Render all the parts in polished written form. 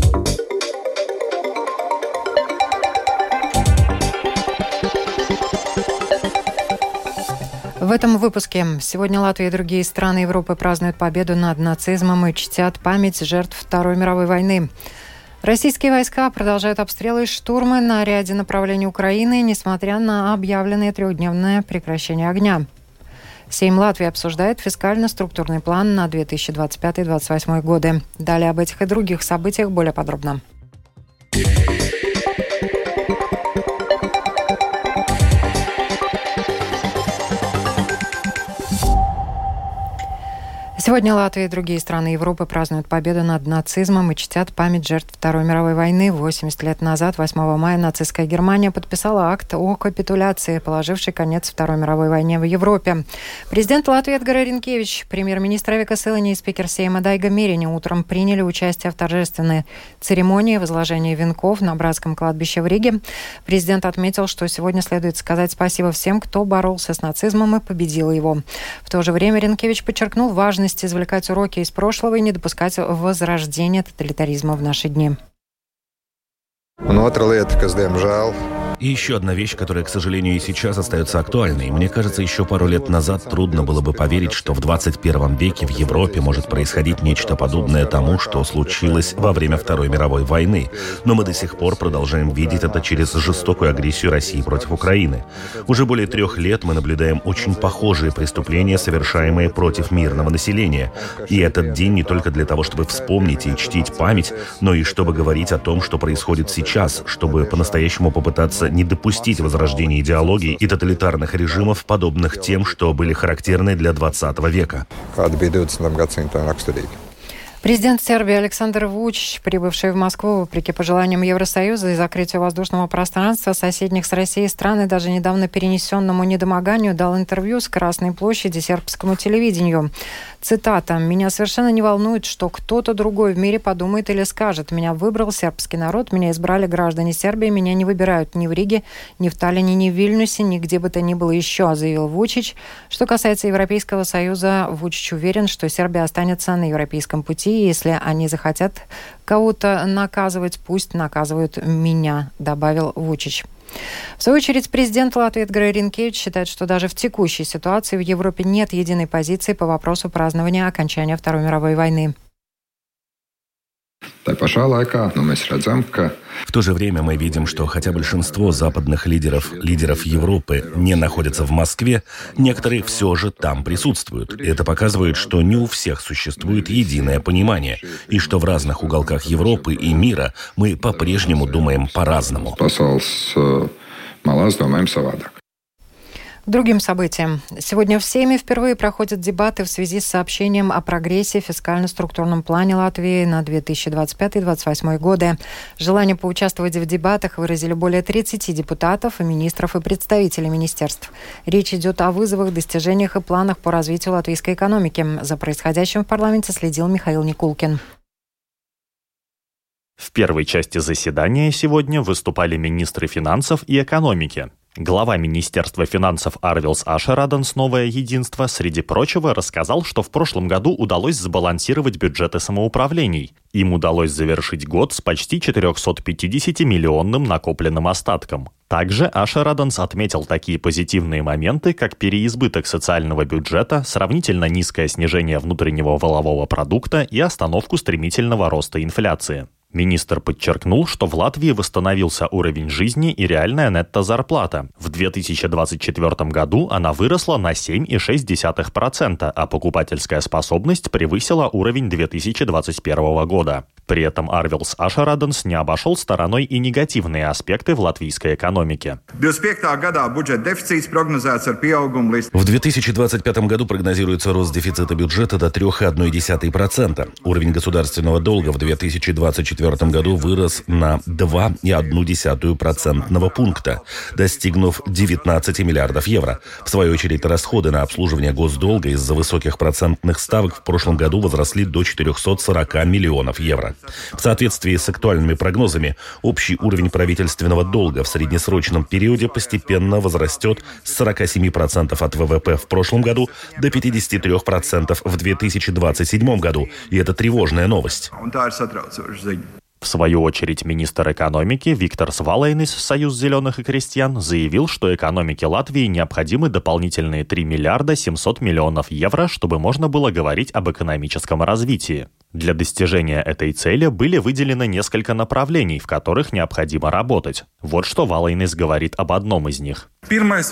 В этом выпуске. Сегодня Латвия и другие страны Европы празднуют победу над нацизмом и чтят память жертв Второй мировой войны. Российские войска продолжают обстрелы и штурмы на ряде направлений Украины, несмотря на объявленное трехдневное прекращение огня. Сейм Латвии обсуждает фискально-структурный план на 2025-2028 годы. Далее об этих и других событиях более подробно. Сегодня Латвия и другие страны Европы празднуют победу над нацизмом и чтят память жертв Второй мировой войны. 80 лет назад, 8 мая, нацистская Германия подписала акт о капитуляции, положивший конец Второй мировой войне в Европе. Президент Латвии Эдгар Ринкевич, премьер-министр Вика Силани и спикер Сейма Дайга Мерини утром приняли участие в торжественной церемонии возложения венков на братском кладбище в Риге. Президент отметил, что сегодня следует сказать спасибо всем, кто боролся с нацизмом и победил его. В то же время Ринкевич подчеркнул важность извлекать уроки из прошлого и не допускать возрождения тоталитаризма в наши дни. И еще одна вещь, которая, к сожалению, и сейчас остается актуальной. Мне кажется, еще пару лет назад трудно было бы поверить, что в 21 веке в Европе может происходить нечто подобное тому, что случилось во время Второй мировой войны. Но мы до сих пор продолжаем видеть это через жестокую агрессию России против Украины. Уже более 3 лет мы наблюдаем очень похожие преступления, совершаемые против мирного населения. И этот день не только для того, чтобы вспомнить и чтить память, но и чтобы говорить о том, что происходит сейчас, чтобы по-настоящему попытаться не допустить возрождения идеологий и тоталитарных режимов, подобных тем, что были характерны для 20 века. Президент Сербии Александр Вучич, прибывший в Москву вопреки пожеланиям Евросоюза и закрытию воздушного пространства соседних с Россией стран и даже недавно перенесенному недомоганию, дал интервью с Красной площади сербскому телевидению. Цитата: «Меня совершенно не волнует, что кто-то другой в мире подумает или скажет. Меня выбрал сербский народ, меня избрали граждане Сербии, меня не выбирают ни в Риге, ни в Таллине, ни в Вильнюсе, ни где бы то ни было еще», заявил Вучич. Что касается Европейского Союза, Вучич уверен, что Сербия останется на европейском пути. Если они захотят кого-то наказывать, пусть наказывают меня, добавил Вучич. В свою очередь, президент Латвии Эдгар Ринкевич считает, что даже в текущей ситуации в Европе нет единой позиции по вопросу празднования окончания Второй мировой войны. В то же время мы видим, что хотя большинство западных лидеров Европы не находятся в Москве, некоторые все же там присутствуют. И это показывает, что не у всех существует единое понимание, и что в разных уголках Европы и мира мы по-прежнему думаем по-разному. Другим событиям. Сегодня в Сейме впервые проходят дебаты в связи с сообщением о прогрессе в фискально-структурном плане Латвии на 2025-2028 годы. Желание поучаствовать в дебатах выразили более 30 депутатов, и министров и представителей министерств. Речь идет о вызовах, достижениях и планах по развитию латвийской экономики. За происходящим в парламенте следил Михаил Никулкин. В первой части заседания сегодня выступали министры финансов и экономики. Глава Министерства финансов Арвилс Ашераденс «Новое единство», среди прочего, рассказал, что в прошлом году удалось сбалансировать бюджеты самоуправлений. Им удалось завершить год с почти 450-миллионным накопленным остатком. Также Ашераденс отметил такие позитивные моменты, как переизбыток социального бюджета, сравнительно низкое снижение внутреннего валового продукта и остановку стремительного роста инфляции. Министр подчеркнул, что в Латвии восстановился уровень жизни и реальная нетто-зарплата. В 2024 году она выросла на 7,6%, а покупательская способность превысила уровень 2021 года. При этом Арвилс Ашераденс не обошел стороной и негативные аспекты в латвийской экономике. В 2025 году прогнозируется рост дефицита бюджета до 3,1%. Уровень государственного долга в 2024 году вырос на 2,1% пункта, достигнув 19 миллиардов евро. В свою очередь, расходы на обслуживание госдолга из-за высоких процентных ставок в прошлом году возросли до 440 миллионов евро. В соответствии с актуальными прогнозами, общий уровень правительственного долга в среднесрочном периоде постепенно возрастет с 47% от ВВП в прошлом году до 53% в 2027 году. И это тревожная новость. В свою очередь, министр экономики Викторс Валейнис, Союз зеленых и крестьян, заявил, что экономике Латвии необходимы дополнительные 3 миллиарда 700 миллионов евро, чтобы можно было говорить об экономическом развитии. Для достижения этой цели были выделены несколько направлений, в которых необходимо работать. Вот что Валейнис говорит об одном из них. Первое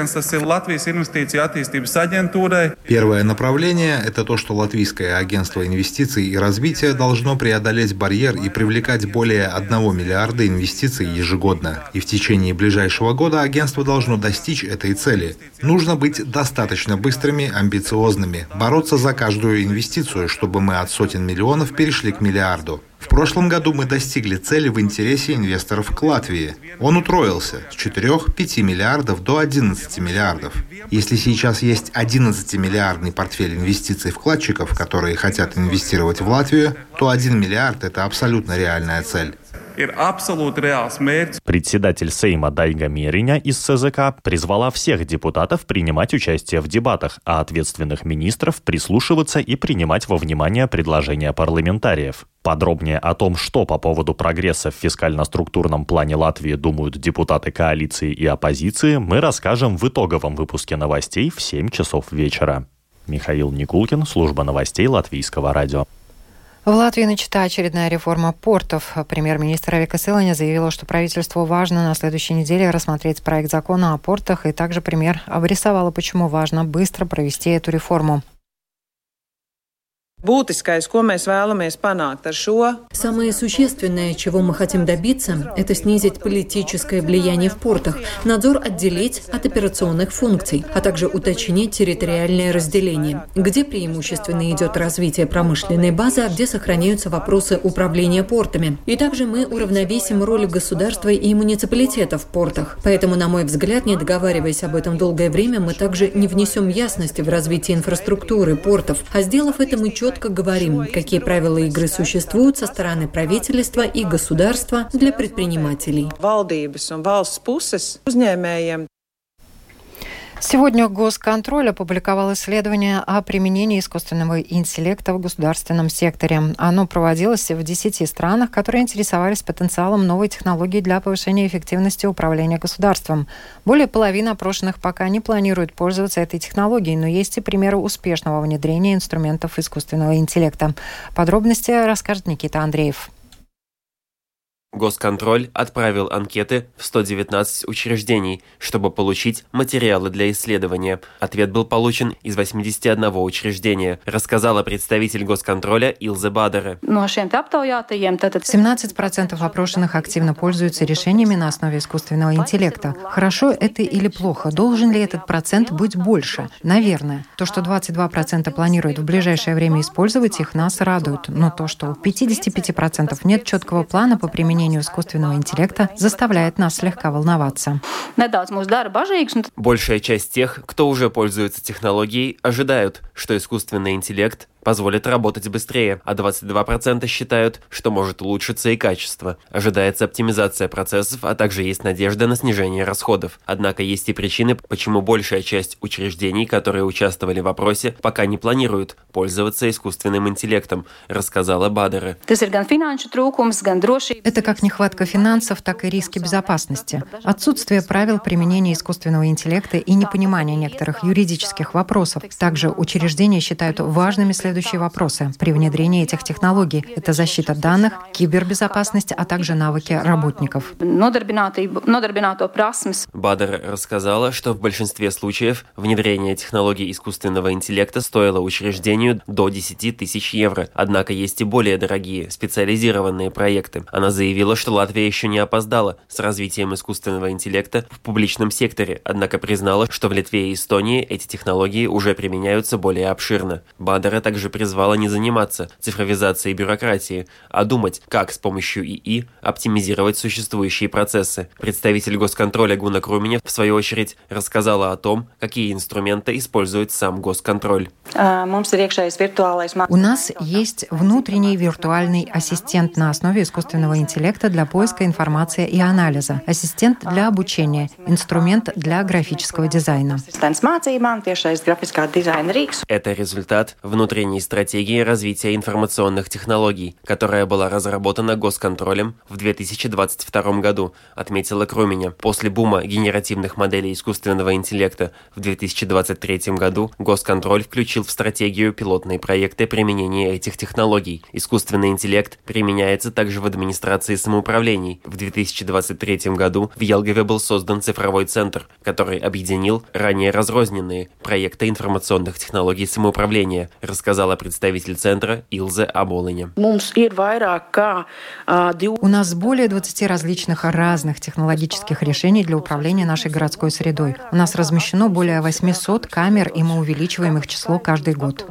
направление – это то, что Латвийское агентство инвестиций и развития должно преодолеть барьер и привлекать более 1 миллиарда инвестиций ежегодно. И в течение ближайшего года агентство должно достичь этой цели. Нужно быть достаточно быстрыми, амбициозными, бороться за каждую инвестицию, чтобы мы от сотен миллионов перешли к миллиарду. В прошлом году мы достигли цели в интересе инвесторов к Латвии. Он утроился с 4-5 миллиардов до 11 миллиардов. Если сейчас есть 11-миллиардный портфель инвестиций вкладчиков, которые хотят инвестировать в Латвию, то 1 миллиард – это абсолютно реальная цель. Председатель Сейма Дайга Мериня из СЗК призвала всех депутатов принимать участие в дебатах, а ответственных министров прислушиваться и принимать во внимание предложения парламентариев. Подробнее о том, что по поводу прогресса в фискально-структурном плане Латвии думают депутаты коалиции и оппозиции, мы расскажем в итоговом выпуске новостей в 7 часов вечера. Михаил Никулкин, служба новостей Латвийского радио. В Латвии начата очередная реформа портов. Премьер-министр Вика Силаņa заявила, что правительству важно на следующей неделе рассмотреть проект закона о портах, и также премьер обрисовала, почему важно быстро провести эту реформу. Самое существенное, чего мы хотим добиться, это снизить политическое влияние в портах, надзор отделить от операционных функций, а также уточнить территориальное разделение, где преимущественно идет развитие промышленной базы, а где сохраняются вопросы управления портами. И также мы уравновесим роль государства и муниципалитета в портах. Поэтому, на мой взгляд, не договариваясь об этом долгое время, мы также не внесем ясности в развитие инфраструктуры портов, а сделав это, мы четко говорим, какие правила игры существуют со стороны правительства и государства для предпринимателей. Сегодня Госконтроль опубликовал исследование о применении искусственного интеллекта в государственном секторе. Оно проводилось в 10 странах, которые интересовались потенциалом новой технологии для повышения эффективности управления государством. Более половины опрошенных пока не планируют пользоваться этой технологией, но есть и примеры успешного внедрения инструментов искусственного интеллекта. Подробности расскажет Никита Андреев. Госконтроль отправил анкеты в 119 учреждений, чтобы получить материалы для исследования. Ответ был получен из 81 учреждения, рассказала представитель Госконтроля Илзе Бадере. 17% опрошенных активно пользуются решениями на основе искусственного интеллекта. Хорошо это или плохо? Должен ли этот процент быть больше? Наверное. То, что 22% планируют в ближайшее время использовать их, нас радует. Но то, что у 55% нет четкого плана по применению искусственного интеллекта, заставляет нас слегка волноваться. Большая часть тех, кто уже пользуется технологией, ожидают, что искусственный интеллект позволит работать быстрее, а 22% считают, что может улучшиться и качество. Ожидается оптимизация процессов, а также есть надежда на снижение расходов. Однако есть и причины, почему большая часть учреждений, которые участвовали в опросе, пока не планируют пользоваться искусственным интеллектом, рассказала Бадере. Это как нехватка финансов, так и риски безопасности. Отсутствие правил применения искусственного интеллекта и непонимание некоторых юридических вопросов. Также учреждения считают важными следующие вопросы при внедрении этих технологий. Это защита данных, кибербезопасность, а также навыки работников. Бадер рассказала, что в большинстве случаев внедрение технологий искусственного интеллекта стоило учреждению до 10 тысяч евро. Однако есть и более дорогие, специализированные проекты. Она заявила, что Латвия еще не опоздала с развитием искусственного интеллекта в публичном секторе, однако признала, что в Литве и Эстонии эти технологии уже применяются более обширно. Бадера также призвала не заниматься цифровизацией бюрократии, а думать, как с помощью ИИ оптимизировать существующие процессы. Представитель Госконтроля Гуна Круменев, в свою очередь, рассказала о том, какие инструменты использует сам Госконтроль. У нас есть внутренний виртуальный ассистент на основе искусственного интеллекта для поиска информации и анализа, ассистент для обучения, инструмент для графического дизайна. Это результат внутреннего односторонней стратегии развития информационных технологий, которая была разработана госконтролем в 2022 году, отметила Круменя. После бума генеративных моделей искусственного интеллекта в 2023 году госконтроль включил в стратегию пилотные проекты применения этих технологий. Искусственный интеллект применяется также в администрации самоуправлений. В 2023 году в Елгове был создан цифровой центр, который объединил ранее разрозненные проекты информационных технологий самоуправления, рассказала представитель центра Илзе Аболыня. У нас более 20 различных разных технологических решений для управления нашей городской средой. У нас размещено более 800 камер, и мы увеличиваем их число каждый год.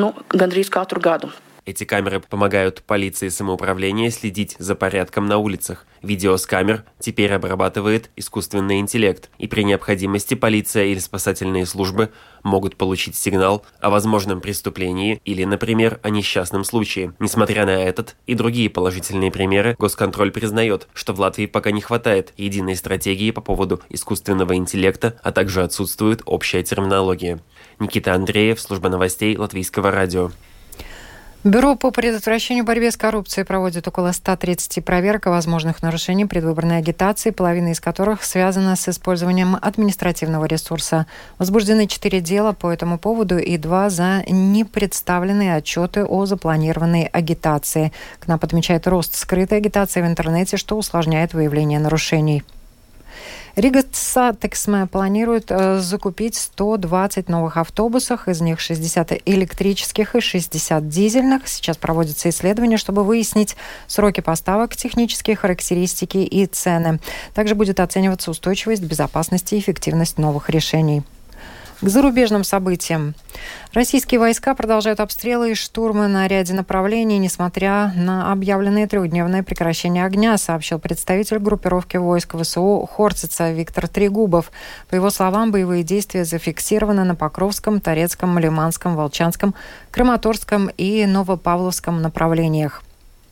Эти камеры помогают полиции самоуправления следить за порядком на улицах. Видео с камер теперь обрабатывает искусственный интеллект, и при необходимости полиция или спасательные службы могут получить сигнал о возможном преступлении или, например, о несчастном случае. Несмотря на этот и другие положительные примеры, госконтроль признает, что в Латвии пока не хватает единой стратегии по поводу искусственного интеллекта, а также отсутствует общая терминология. Никита Андреев, служба новостей Латвийского радио. Бюро по предотвращению борьбы с коррупцией проводит около 130 проверок о возможных нарушениях предвыборной агитации, половина из которых связана с использованием административного ресурса. Возбуждены 4 дела по этому поводу и 2 за непредставленные отчеты о запланированной агитации. КНАП отмечает рост скрытой агитации в интернете, что усложняет выявление нарушений. Рига Сатексме планирует закупить 120 новых автобусов, из них 60 электрических и 60 дизельных. Сейчас проводятся исследования, чтобы выяснить сроки поставок, технические характеристики и цены. Также будет оцениваться устойчивость, безопасность и эффективность новых решений. К зарубежным событиям. Российские войска продолжают обстрелы и штурмы на ряде направлений, несмотря на объявленное 3-дневное прекращение огня, сообщил представитель группировки войск ВСУ Хортица Виктор Трегубов. По его словам, боевые действия зафиксированы на Покровском, Торецком, Лиманском, Волчанском, Краматорском и Новопавловском направлениях.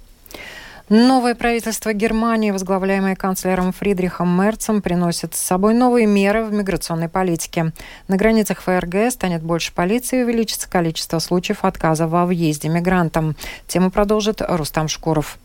Новое правительство Германии, возглавляемое канцлером Фридрихом Мерцем, приносит с собой новые меры в миграционной политике. На границах ФРГ станет больше полиции и увеличится количество случаев отказа во въезде мигрантам. Тему продолжит Рустам Шкуров.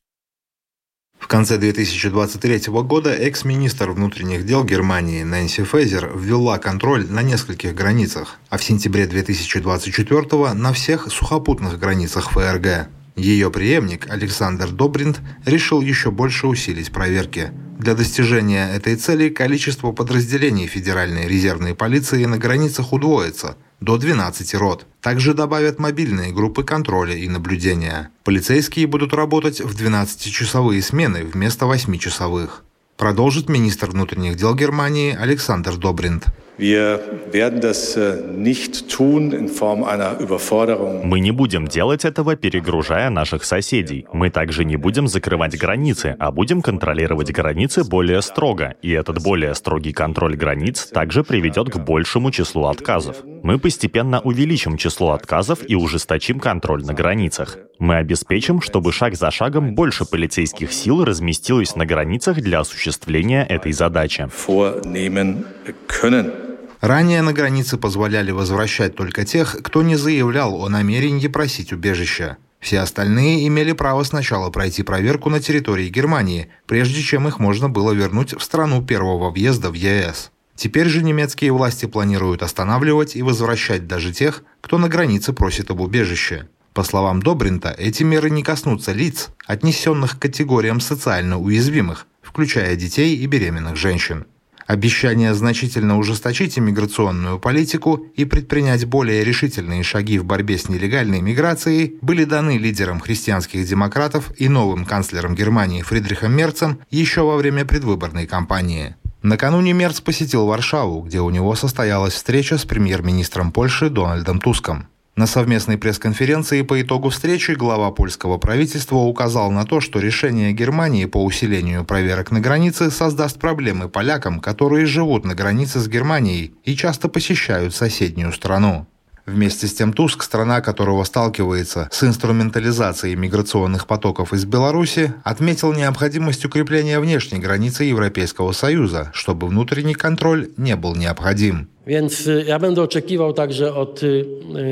В конце 2023 года экс-министр внутренних дел Германии Нэнси Фейзер ввела контроль на нескольких границах, а в сентябре 2024 на всех сухопутных границах ФРГ. Ее преемник Александр Добринт решил еще больше усилить проверки. Для достижения этой цели количество подразделений Федеральной резервной полиции на границах удвоится до 12 рот. Также добавят мобильные группы контроля и наблюдения. Полицейские будут работать в 12-часовые смены вместо 8-часовых. Продолжит министр внутренних дел Германии Александр Добринт. Мы не будем делать этого, перегружая наших соседей. Мы также не будем закрывать границы, а будем контролировать границы более строго. И этот более строгий контроль границ также приведет к большему числу отказов. Мы постепенно увеличим число отказов и ужесточим контроль на границах. Мы обеспечим, чтобы шаг за шагом больше полицейских сил разместилось на границах для осуществления этой задачи. Ранее на границе позволяли возвращать только тех, кто не заявлял о намерении просить убежища. Все остальные имели право сначала пройти проверку на территории Германии, прежде чем их можно было вернуть в страну первого въезда в ЕС. Теперь же немецкие власти планируют останавливать и возвращать даже тех, кто на границе просит об убежище. По словам Добринта, эти меры не коснутся лиц, отнесенных к категориям социально уязвимых, включая детей и беременных женщин. Обещание значительно ужесточить иммиграционную политику и предпринять более решительные шаги в борьбе с нелегальной миграцией были даны лидерам христианских демократов и новым канцлером Германии Фридрихом Мерцем еще во время предвыборной кампании. Накануне Мерц посетил Варшаву, где у него состоялась встреча с премьер-министром Польши Дональдом Туском. На совместной пресс-конференции по итогу встречи глава польского правительства указал на то, что решение Германии по усилению проверок на границе создаст проблемы полякам, которые живут на границе с Германией и часто посещают соседнюю страну. Вместе с тем Туск, страна которого сталкивается с инструментализацией миграционных потоков из Беларуси, отметил необходимость укрепления внешней границы Европейского Союза, чтобы внутренний контроль не был необходим. Więc ja będę oczekiwał także od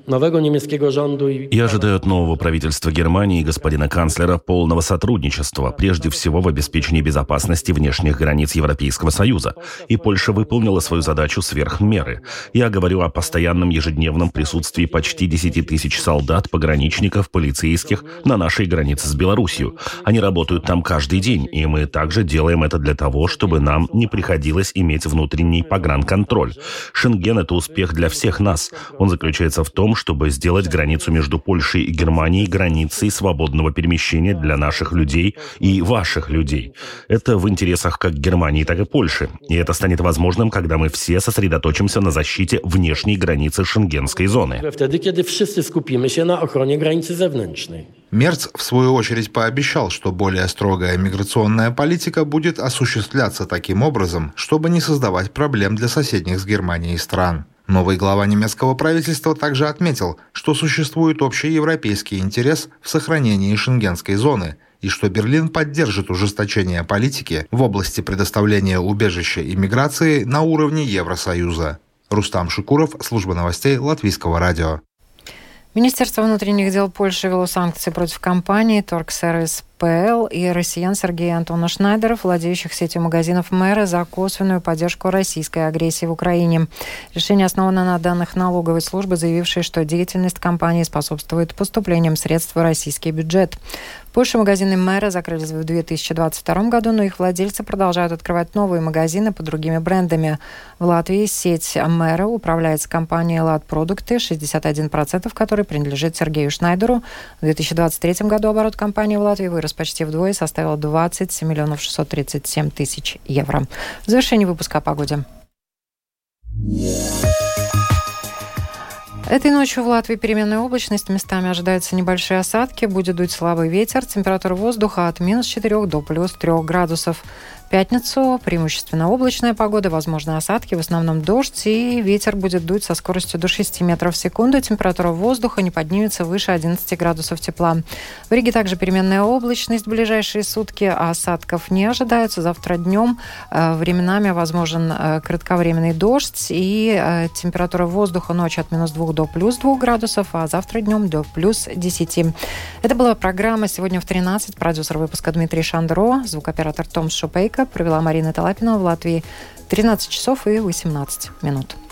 Я ожидаю от нового правительства Германии и господина канцлера полного сотрудничества, прежде всего в обеспечении безопасности внешних границ Европейского Союза. И Польша выполнила свою задачу сверх меры. Я говорю о постоянном ежедневном присутствии почти 10 тысяч солдат, пограничников, полицейских на нашей границе с Белоруссией. Они работают там каждый день, и мы также делаем это для того, чтобы нам не приходилось иметь внутренний погранконтроль. Шенген – это успех для всех нас. Он заключается в том, чтобы сделать границу между Польшей и Германией границей свободного перемещения для наших людей и ваших людей. Это в интересах как Германии, так и Польши. И это станет возможным, когда мы все сосредоточимся на защите внешней границы шенгенской зоны. Мерц, в свою очередь, пообещал, что более строгая миграционная политика будет осуществляться таким образом, чтобы не создавать проблем для соседних с Германией стран. Новый глава немецкого правительства также отметил, что существует общий европейский интерес в сохранении шенгенской зоны и что Берлин поддержит ужесточение политики в области предоставления убежища и миграции на уровне Евросоюза. Рустам Шукуров, служба новостей Латвийского радио. Министерство внутренних дел Польши ввело санкции против компании «Торгсервис ПЛ» и россиян Сергея и Антона Шнайдеров, владеющих сетью магазинов мэра, за косвенную поддержку российской агрессии в Украине. Решение основано на данных налоговой службы, заявившей, что деятельность компании способствует поступлениям средств в российский бюджет. В Польше магазины мэра закрылись в 2022 году, но их владельцы продолжают открывать новые магазины под другими брендами. В Латвии сеть мэра управляется компанией «Ладпродукты», 61% которой принадлежит Сергею Шнайдеру. В 2023 году оборот компании в Латвии вырос почти вдвое и составил 27 миллионов 637 тысяч евро. В завершении выпуска о погоде. Этой ночью в Латвии переменная облачность, местами ожидаются небольшие осадки, будет дуть слабый ветер, температура воздуха от минус 4 до плюс 3 градусов. В пятницу преимущественно облачная погода, возможны осадки, в основном дождь, и ветер будет дуть со скоростью до 6 метров в секунду. Температура воздуха не поднимется выше 11 градусов тепла. В Риге также переменная облачность в ближайшие сутки, а осадков не ожидается. Завтра днем временами возможен кратковременный дождь, и температура воздуха ночью от минус 2 до плюс 2 градусов, а завтра днем до плюс 10. Это была программа «Сегодня в 13». Продюсер выпуска Дмитрий Шандро, звукооператор Том Шупейко. Провела Марина Талапина. В Латвии 13 часов и 18 минут.